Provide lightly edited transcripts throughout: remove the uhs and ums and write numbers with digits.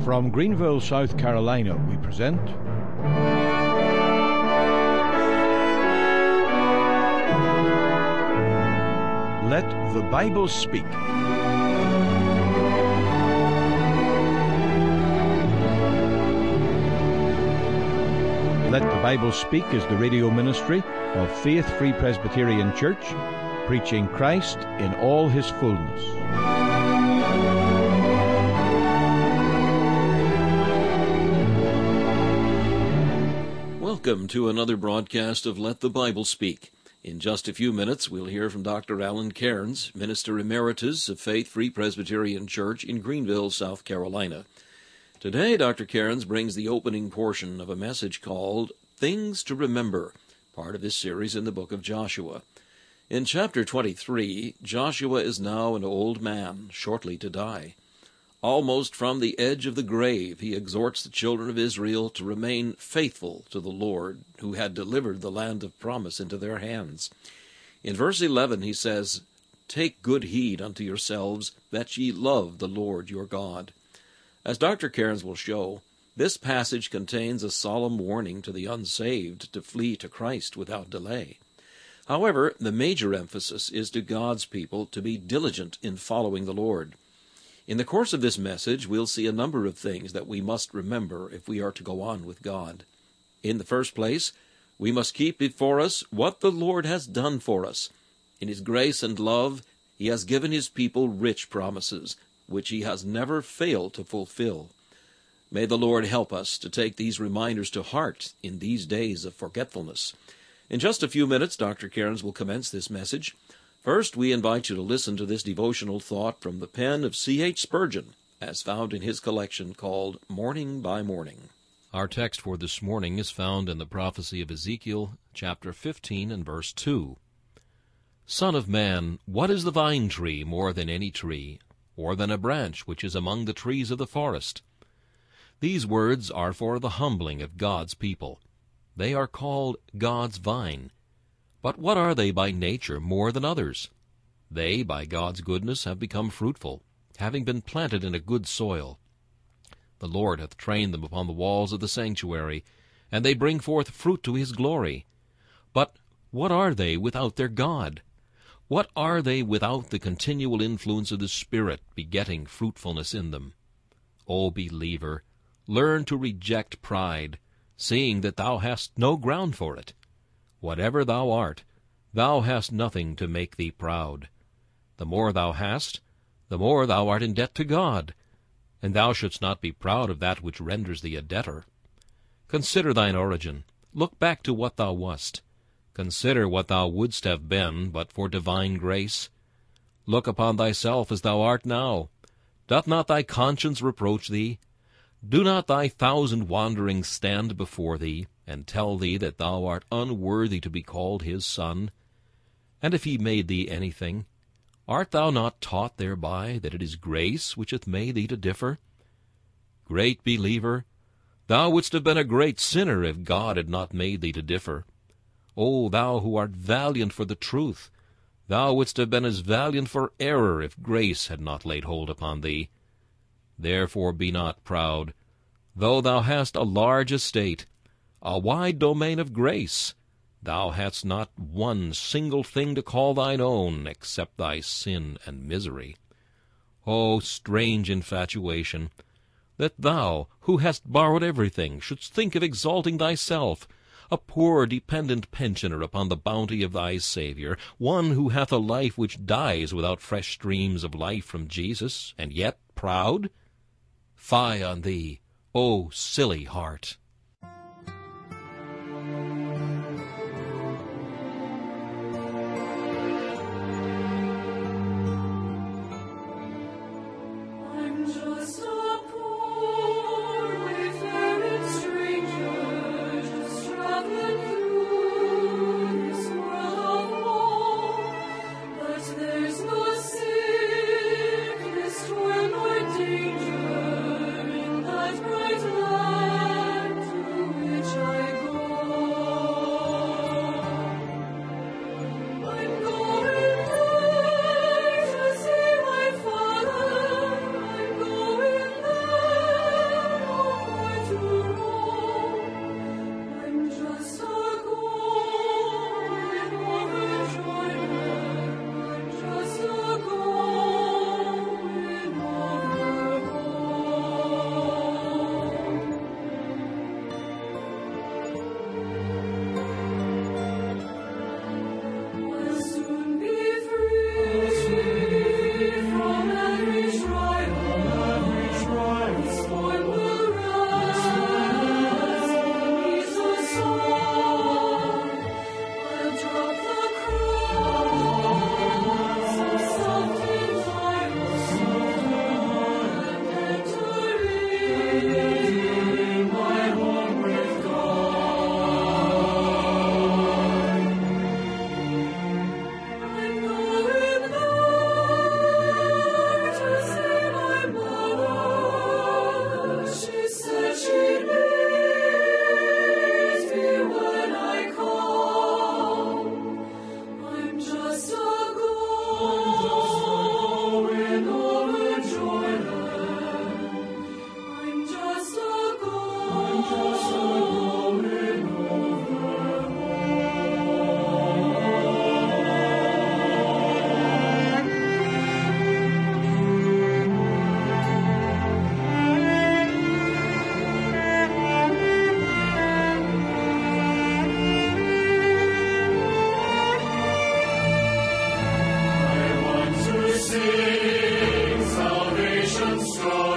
From Greenville, South Carolina, we present Let the Bible Speak. Let the Bible Speak is the radio ministry of Faith Free Presbyterian Church, preaching Christ in all his fullness. Welcome to another broadcast of Let the Bible Speak. In just a few minutes, we'll hear from Dr. Alan Cairns, Minister Emeritus of Faith Free Presbyterian Church in Greenville, South Carolina. Today, Dr. Cairns brings the opening portion of a message called Things to Remember, part of his series in the book of Joshua. In chapter 23, Joshua is now an old man, shortly to die. Almost from the edge of the grave, he exhorts the children of Israel to remain faithful to the Lord, who had delivered the land of promise into their hands. In verse 11 he says, "Take good heed unto yourselves, that ye love the Lord your God." As Dr. Cairns will show, this passage contains a solemn warning to the unsaved to flee to Christ without delay. However, the major emphasis is to God's people to be diligent in following the Lord. In the course of this message, we'll see a number of things that we must remember if we are to go on with God. In the first place, we must keep before us what the Lord has done for us. In his grace and love, he has given his people rich promises, which he has never failed to fulfill. May the Lord help us to take these reminders to heart in these days of forgetfulness. In just a few minutes, Dr. Cairns will commence this message. First, we invite you to listen to this devotional thought from the pen of C.H. Spurgeon, as found in his collection called Morning by Morning. Our text for this morning is found in the prophecy of Ezekiel, chapter 15 and verse 2. Son of man, what is the vine tree more than any tree, or than a branch which is among the trees of the forest? These words are for the humbling of God's people. They are called God's vine. But what are they by nature more than others? They, by God's goodness, have become fruitful, having been planted in a good soil. The Lord hath trained them upon the walls of the sanctuary, and they bring forth fruit to his glory. But what are they without their God? What are they without the continual influence of the Spirit begetting fruitfulness in them? O believer, learn to reject pride, seeing that thou hast no ground for it. Whatever thou art, thou hast nothing to make thee proud. The more thou hast, the more thou art in debt to God, and thou shouldst not be proud of that which renders thee a debtor. Consider thine origin. Look back to what thou wast. Consider what thou wouldst have been but for divine grace. Look upon thyself as thou art now. Doth not thy conscience reproach thee? Do not thy 1,000 wanderings stand before thee, and tell thee that thou art unworthy to be called his son? And if he made thee anything, art thou not taught thereby that it is grace which hath made thee to differ? Great believer, thou wouldst have been a great sinner if God had not made thee to differ. O thou who art valiant for the truth, thou wouldst have been as valiant for error if grace had not laid hold upon thee. Therefore be not proud, though thou hast a large estate, a wide domain of grace. Thou hast not one single thing to call thine own, except thy sin and misery. O strange infatuation, that thou, who hast borrowed everything, shouldst think of exalting thyself, a poor dependent pensioner upon the bounty of thy Saviour, one who hath a life which dies without fresh streams of life from Jesus, and yet proud? Fie on thee, O silly heart!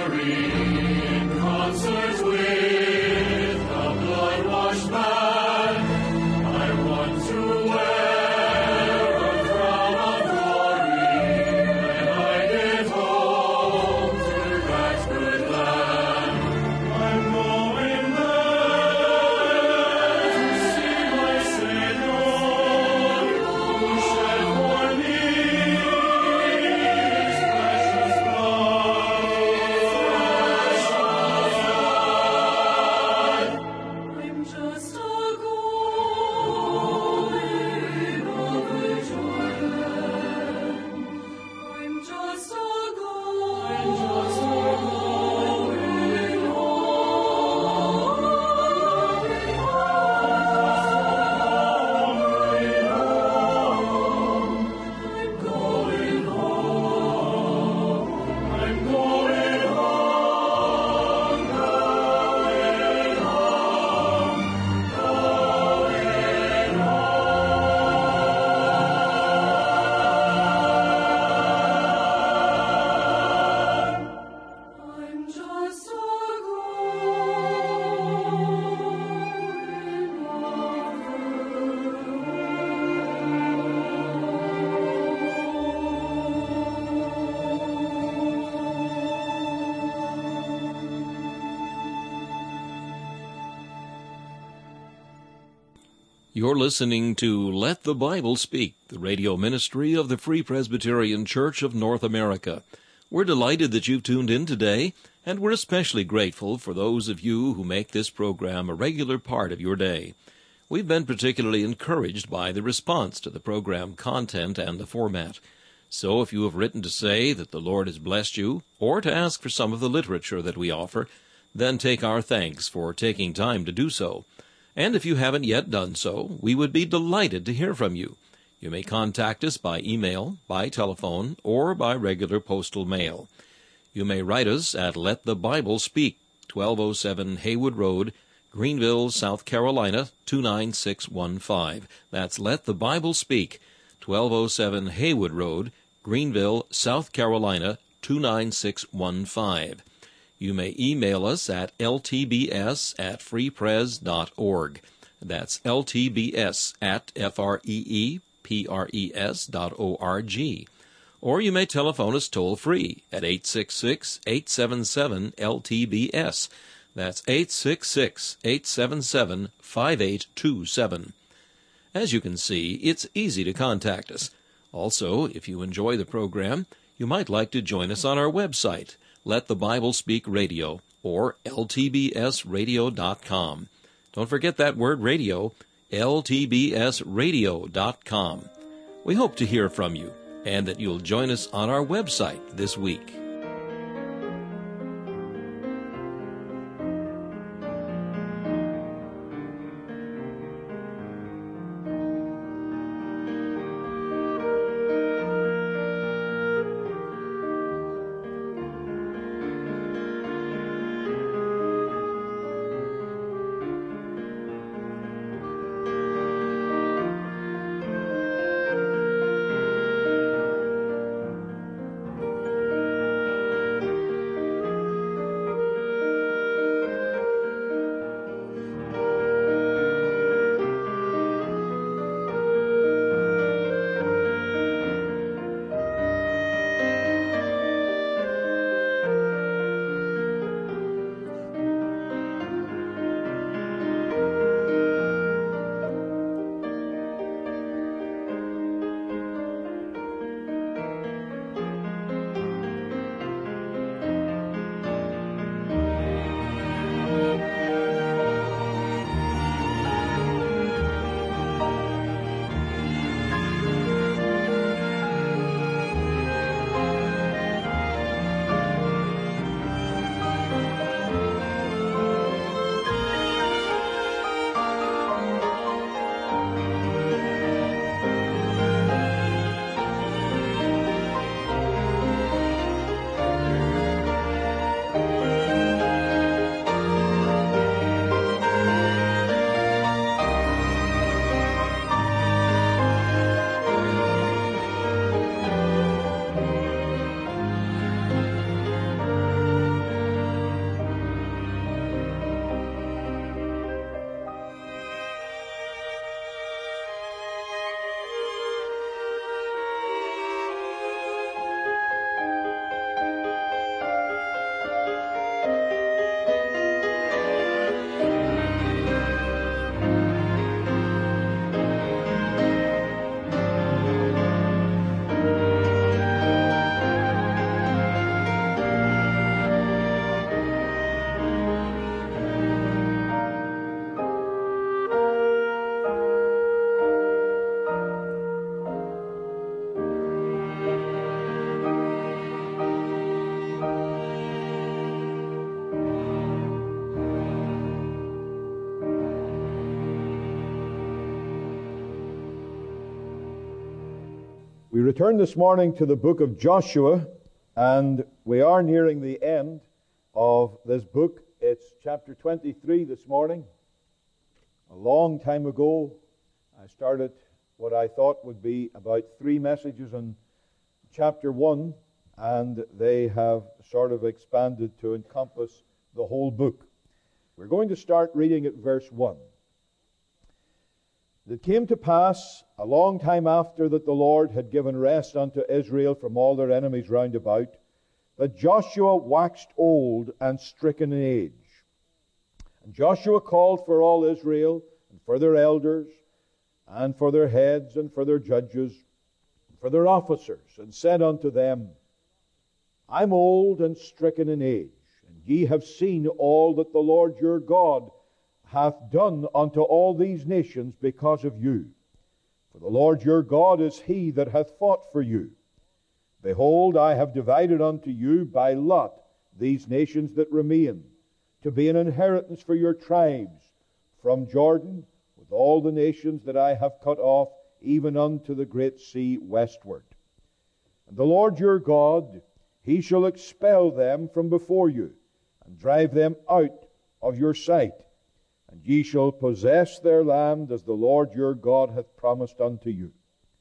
You're listening to Let the Bible Speak, the radio ministry of the Free Presbyterian Church of North America. We're delighted that you've tuned in today, and we're especially grateful for those of you who make this program a regular part of your day. We've been particularly encouraged by the response to the program content and the format. So if you have written to say that the Lord has blessed you, or to ask for some of the literature that we offer, then take our thanks for taking time to do so. And if you haven't yet done so, we would be delighted to hear from you. You may contact us by email, by telephone, or by regular postal mail. You may write us at Let the Bible Speak, 1207 Haywood Road, Greenville, South Carolina, 29615. That's Let the Bible Speak, 1207 Haywood Road, Greenville, South Carolina, 29615. You may email us at ltbs@freepres.org. That's ltbs@freepres.org. Or you may telephone us toll-free at 866-877-LTBS. That's 866-877-5827. As you can see, it's easy to contact us. Also, if you enjoy the program, you might like to join us on our website, Let the Bible Speak Radio, or ltbsradio.com. Don't forget that word radio, ltbsradio.com. We hope to hear from you, and that you'll join us on our website this week. We return this morning to the book of Joshua, and we are nearing the end of this book. It's chapter 23 this morning. A long time ago, I started what I thought would be about 3 messages on chapter 1, and they have sort of expanded to encompass the whole book. We're going to start reading at verse 1. It came to pass a long time after that the Lord had given rest unto Israel from all their enemies round about, that Joshua waxed old and stricken in age. And Joshua called for all Israel, and for their elders, and for their heads, and for their judges, and for their officers, and said unto them, I'm old and stricken in age, and ye have seen all that the Lord your God hath done unto all these nations because of you. For the Lord your God is he that hath fought for you. Behold, I have divided unto you by lot these nations that remain, to be an inheritance for your tribes, from Jordan, with all the nations that I have cut off, even unto the great sea westward. And the Lord your God, he shall expel them from before you, and drive them out of your sight. And ye shall possess their land, as the Lord your God hath promised unto you.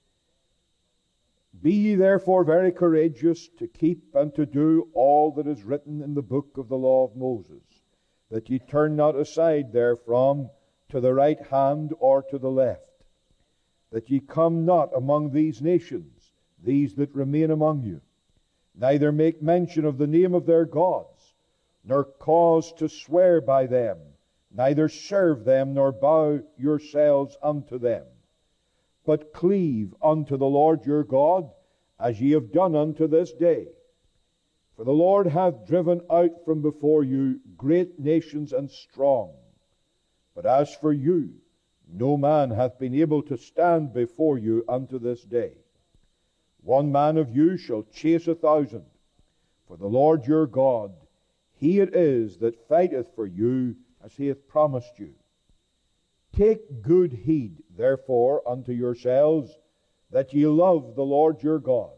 Be ye therefore very courageous to keep and to do all that is written in the book of the law of Moses, that ye turn not aside therefrom to the right hand or to the left, that ye come not among these nations, these that remain among you, neither make mention of the name of their gods, nor cause to swear by them, neither serve them, nor bow yourselves unto them, but cleave unto the Lord your God, as ye have done unto this day. For the Lord hath driven out from before you great nations and strong. But as for you, no man hath been able to stand before you unto this day. 1 man of you shall chase 1,000. For the Lord your God, he it is that fighteth for you, as he hath promised you. Take good heed, therefore, unto yourselves, that ye love the Lord your God.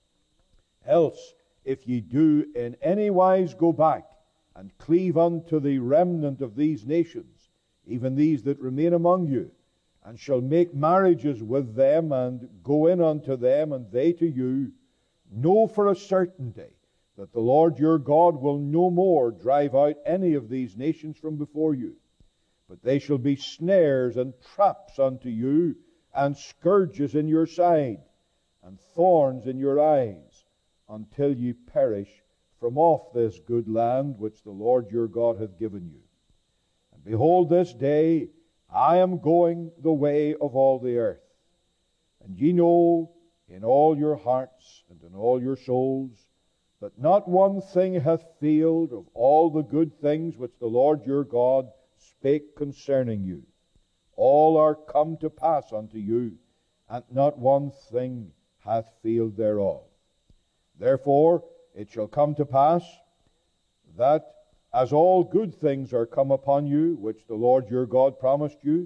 Else, if ye do in any wise go back, and cleave unto the remnant of these nations, even these that remain among you, and shall make marriages with them, and go in unto them, and they to you, know for a certainty that the Lord your God will no more drive out any of these nations from before you, but they shall be snares and traps unto you, and scourges in your side, and thorns in your eyes, until ye perish from off this good land which the Lord your God hath given you. And behold, this day I am going the way of all the earth, and ye know in all your hearts and in all your souls that not one thing hath failed of all the good things which the Lord your God spake concerning you. All are come to pass unto you, and not one thing hath failed thereof. Therefore it shall come to pass that as all good things are come upon you, which the Lord your God promised you,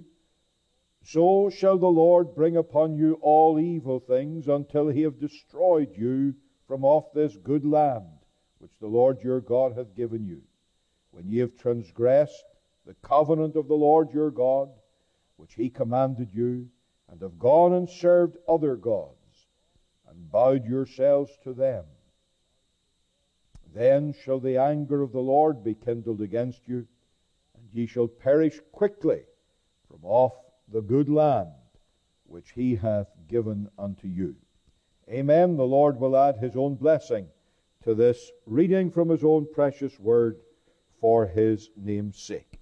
so shall the Lord bring upon you all evil things, until he have destroyed you from off this good land which the Lord your God hath given you, when ye have transgressed the covenant of the Lord your God, which he commanded you, and have gone and served other gods, and bowed yourselves to them. Then shall the anger of the Lord be kindled against you, and ye shall perish quickly from off the good land which he hath given unto you. Amen. The Lord will add his own blessing to this reading from his own precious word for his name's sake.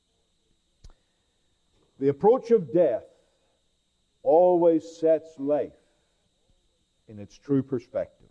The approach of death always sets life in its true perspective.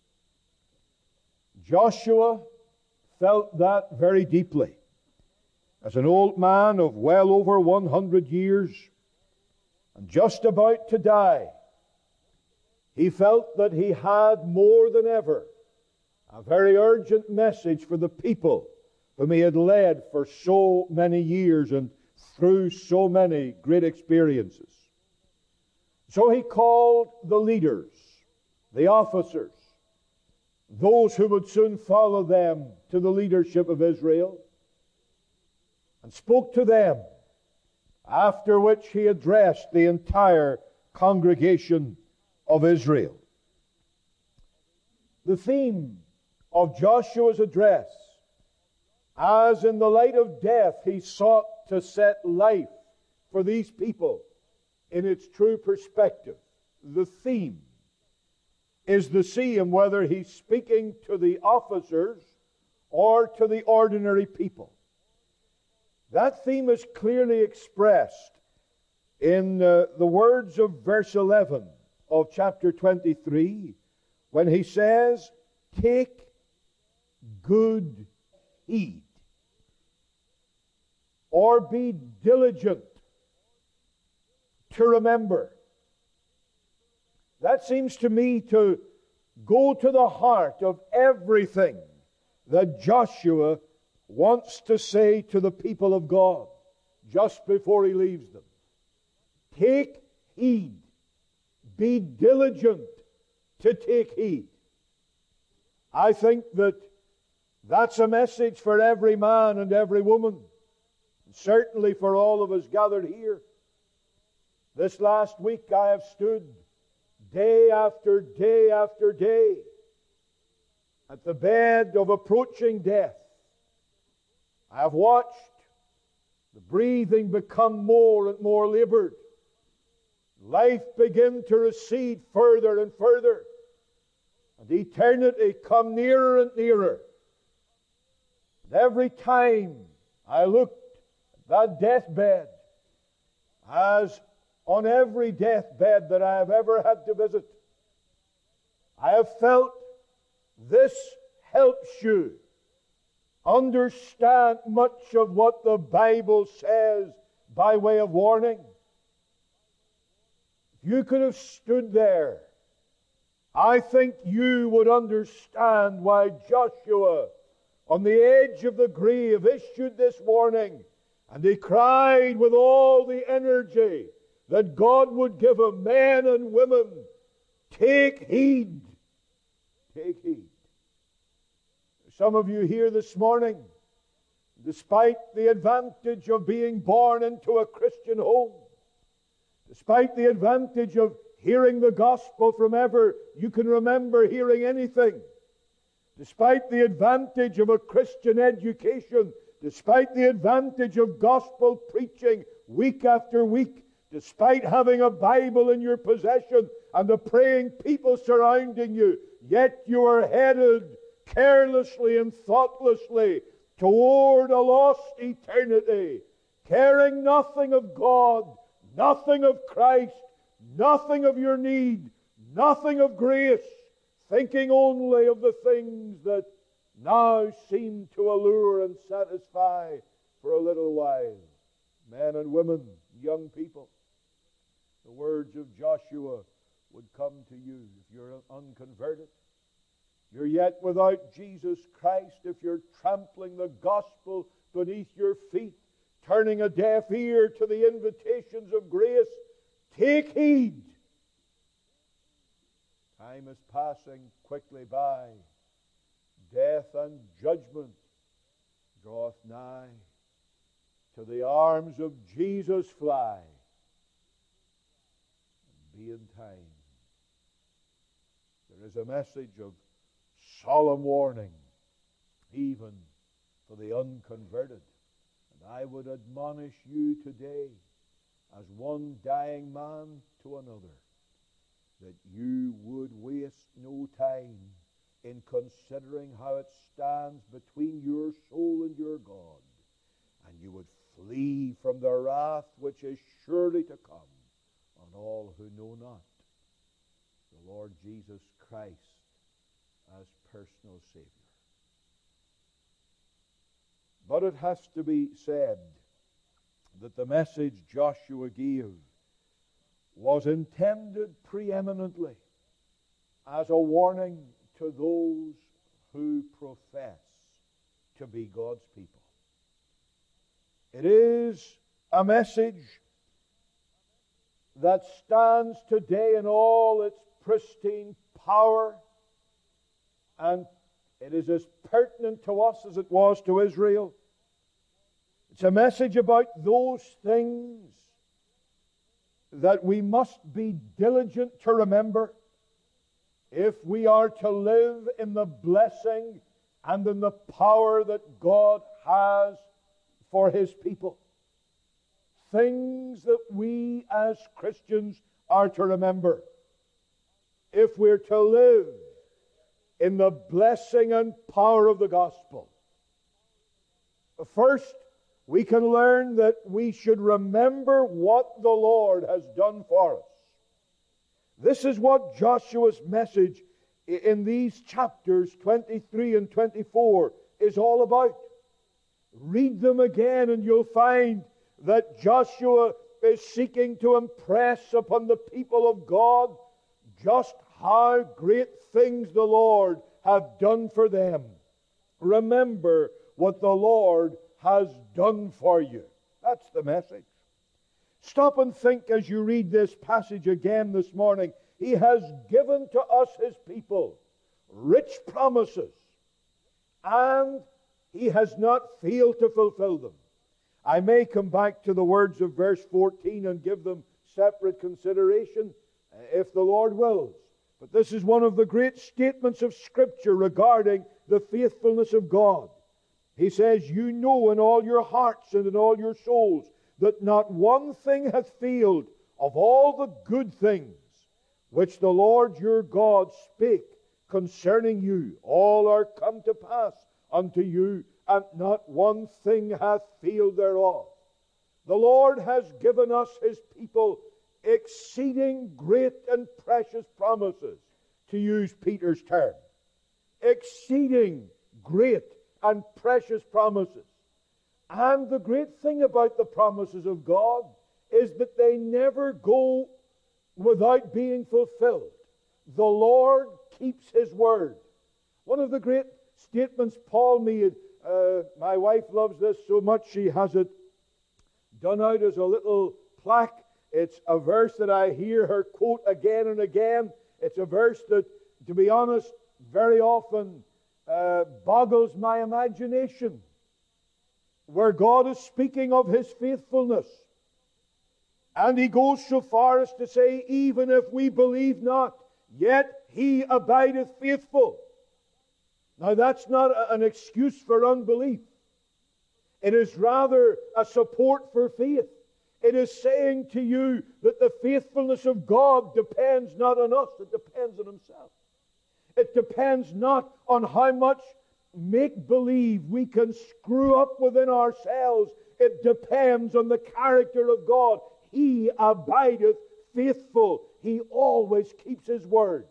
Joshua felt that very deeply. As an old man of well over 100 years and just about to die, he felt that he had more than ever a very urgent message for the people whom he had led for so many years and through so many great experiences. So he called the leaders the officers, those who would soon follow them to the leadership of Israel, and spoke to them, after which he addressed the entire congregation of Israel. The theme of Joshua's address, as in the light of death he sought to set life for these people in its true perspective, the theme is the same whether he's speaking to the officers or to the ordinary people. That theme is clearly expressed in the words of verse 11 of chapter 23, when he says, "Take good heed," or be diligent to remember. That seems to me to go to the heart of everything that Joshua wants to say to the people of God just before he leaves them. Take heed. Be diligent to take heed. I think that that's a message for every man and every woman, and certainly for all of us gathered here. This last week I have stood day after day after day at the bed of approaching death. I have watched the breathing become more and more labored. Life begin to recede further and further, and eternity come nearer and nearer. And every time I looked at that deathbed, as on every deathbed that I have ever had to visit, I have felt this helps you understand much of what the Bible says by way of warning. If you could have stood there, I think you would understand why Joshua, on the edge of the grave, issued this warning, and he cried with all the energy that God would give him, men and women, take heed. Take heed. Some of you here this morning, despite the advantage of being born into a Christian home, despite the advantage of hearing the gospel from ever you can remember hearing anything, despite the advantage of a Christian education, despite the advantage of gospel preaching week after week, despite having a Bible in your possession and the praying people surrounding you, yet you are headed carelessly and thoughtlessly toward a lost eternity, caring nothing of God, nothing of Christ, nothing of your need, nothing of grace, thinking only of the things that now seem to allure and satisfy for a little while. Men and women, young people, the words of Joshua would come to you if you're unconverted. You're yet without Jesus Christ, if you're trampling the gospel beneath your feet, turning a deaf ear to the invitations of grace. Take heed. Time is passing quickly by. Death and judgment draweth nigh. To the arms of Jesus fly. And be in time. There is a message of solemn warning, even for the unconverted. And I would admonish you today, as one dying man to another, that you would waste no time in considering how it stands between your soul and your God, and you would flee from the wrath which is surely to come on all who know not the Lord Jesus Christ as personal Savior. But it has to be said that the message Joshua gave was intended preeminently as a warning to those who profess to be God's people. It is a message that stands today in all its pristine power, and it is as pertinent to us as it was to Israel. It's a message about those things that we must be diligent to remember if we are to live in the blessing and in the power that God has for His people. Things that we as Christians are to remember if we're to live in the blessing and power of the gospel. First, we can learn that we should remember what the Lord has done for us. This is what Joshua's message in these chapters 23 and 24 is all about. Read them again and you'll find that Joshua is seeking to impress upon the people of God just how great things the Lord have done for them. Remember what the Lord has done for you. That's the message. Stop and think as you read this passage again this morning. He has given to us, His people, rich promises, and He has not failed to fulfill them. I may come back to the words of verse 14 and give them separate consideration if the Lord wills. But this is one of the great statements of Scripture regarding the faithfulness of God. He says, "You know in all your hearts and in all your souls that not one thing hath failed of all the good things which the Lord your God spake concerning you. All are come to pass unto you, and not one thing hath failed thereof." The Lord has given us, His people, exceeding great and precious promises, to use Peter's term. Exceeding great and precious promises. And the great thing about the promises of God is that they never go without being fulfilled. The Lord keeps His word. One of the great statements Paul made, my wife loves this so much she has it done out as a little plaque. It's a verse that I hear her quote again and again. It's a verse that, to be honest, very often boggles my imagination, where God is speaking of His faithfulness. And He goes so far as to say, even if we believe not, yet He abideth faithful. Now that's not an excuse for unbelief. It is rather a support for faith. It is saying to you that the faithfulness of God depends not on us, it depends on Himself. It depends not on how much make-believe we can screw up within ourselves. It depends on the character of God. He abideth faithful. He always keeps His word.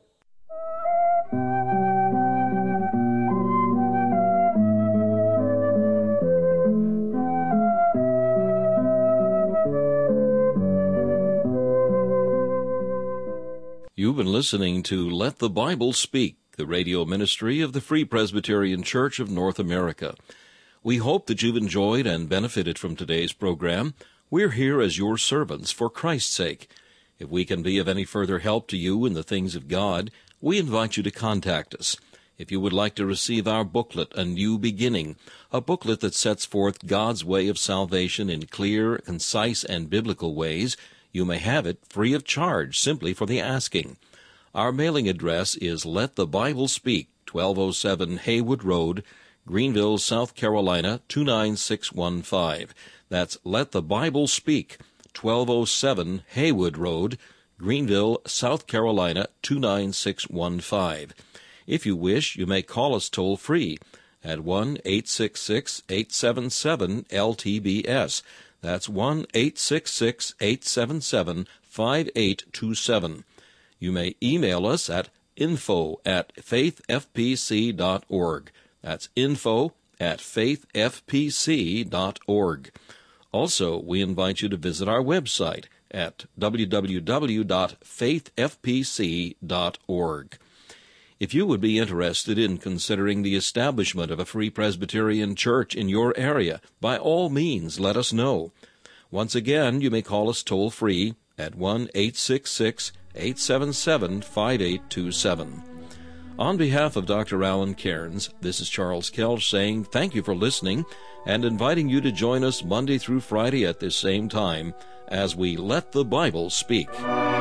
You've been listening to Let the Bible Speak, the radio ministry of the Free Presbyterian Church of North America. We hope that you've enjoyed and benefited from today's program. We're here as your servants for Christ's sake. If we can be of any further help to you in the things of God, we invite you to contact us. If you would like to receive our booklet, A New Beginning, a booklet that sets forth God's way of salvation in clear, concise, and biblical ways, you may have it free of charge simply for the asking. Our mailing address is Let the Bible Speak, 1207 Haywood Road, Greenville, South Carolina, 29615. That's Let the Bible Speak, 1207 Haywood Road, Greenville, South Carolina, 29615. If you wish, you may call us toll-free at 1-866-877-LTBS. That's 1-866-877-5827. You may email us at info@faithfpc.org. That's info@faithfpc.org. Also, we invite you to visit our website at www.faithfpc.org. If you would be interested in considering the establishment of a Free Presbyterian Church in your area, by all means let us know. Once again, you may call us toll-free at 1-866-877-5827. On behalf of Dr. Alan Cairns, this is Charles Kelch saying thank you for listening and inviting you to join us Monday through Friday at this same time as we Let the Bible Speak.